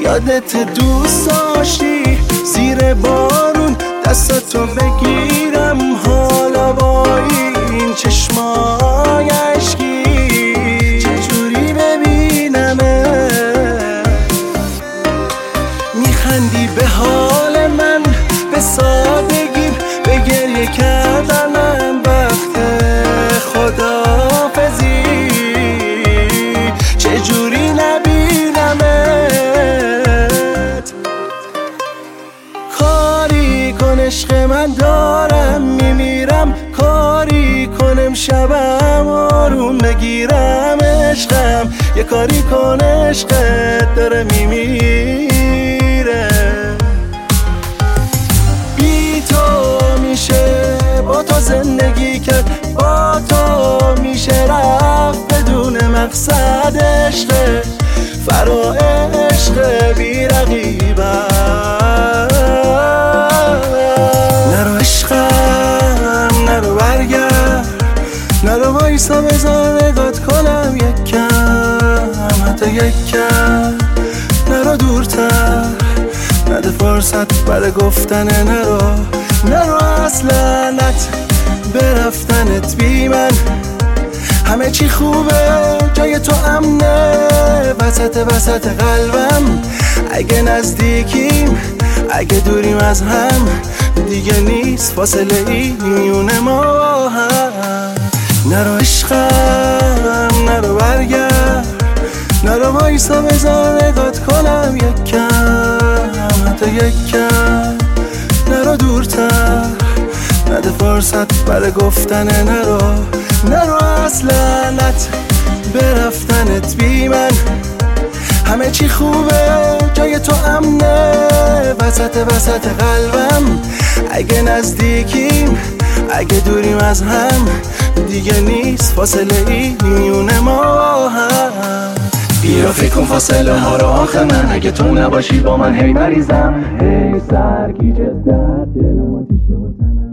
یادت دوست داشتی زیر بارون دستتو بگیرم، حالا با این چشمای عشقی چجوری ببینمه؟ میخندی به حال من، به سادگیم، به گریه کردنم وقت خداحافظی چجوری نبینمت؟ کاری کن عشق من، دارم میمیرم، کاری کنم شبم آروم بگیرم عشقم، یه کاری کن عشقت داره میمیره. بی تو میشه با تو زندگی کرد، با تو میشه رفت بدون مقصد، عشق فرا عشق بی رقیبم. نرو عشقم نرو برگرد، نرو وایسا بذار نگات کنم یک کم، حتی یک کم، نرو دورتر، نده فرصت برای گفتن نرو اصلنت به رفتنت بی من. همه چی خوبه جای تو امنه، وسط قلبم. اگه نزدیکیم اگه دوریم از هم، دیگه نیست فاصله ای میون ما هم. نرو عشقم نرو برگرد، نرو وایسا بذار نگات کنم یک کم، حتی یک کم، نرو دورتر، نده فرصت برای گفتن نرو اصلنت به رفتنت بی من. همه چی خوبه جای تو امنه، وسط قلبم. اگه نزدیکیم اگه دوریم از هم، دیگه نیست فاصله ای میون ما هم. بیا فکر کن فاصله ها رو آخه من، اگه تو نباشی با من هی مریضم، هی سرگیجه در دلم آتیشه و تنم.